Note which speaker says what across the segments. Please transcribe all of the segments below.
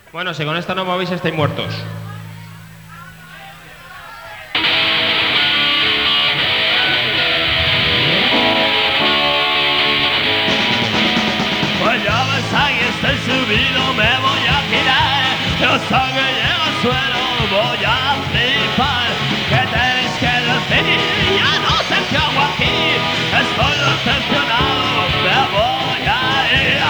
Speaker 1: Bueno, si con esto no movéis estáis muertos.
Speaker 2: Pues ya ves, ahí estoy subido, me voy a tirar. Yo sangre llega al suelo, voy a flipar. ¿Qué tenéis que decir? Ya no sé qué hago aquí. Estoy decepcionado, me voy a ir.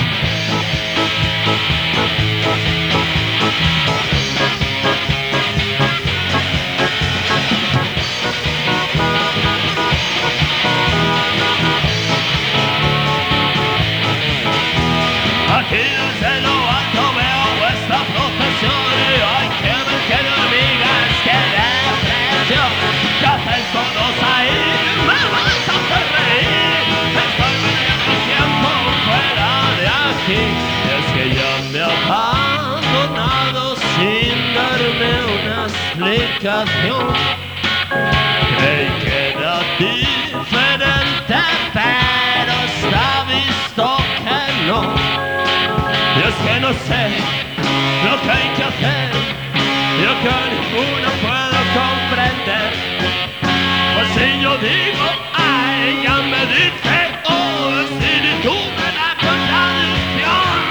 Speaker 2: Aquí desde lo alto veo vuestra procesión y hay que me quedo hormigas, que depresión. ¿Qué hacéis todos ahí? ¡Me vais a hacer reír! Estoy perdiendo tiempo fuera de aquí. Y es que ya me he abandonado sin darme una explicación. Creí que era diferente, pero está visto que no. Y es que no sé lo que hay que hacer, yo que ninguno puedo comprender. Pues si yo digo A, ella me dice oh, si tú me da contradicción.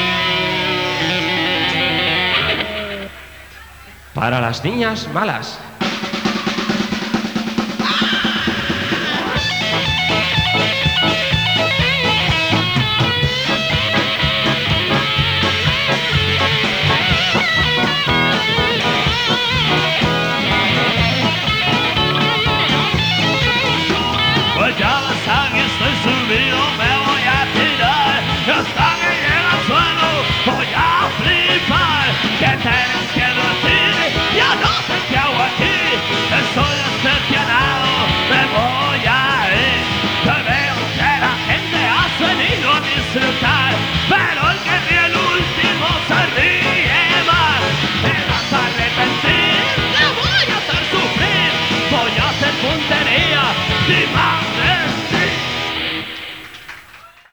Speaker 1: Para las niñas malas.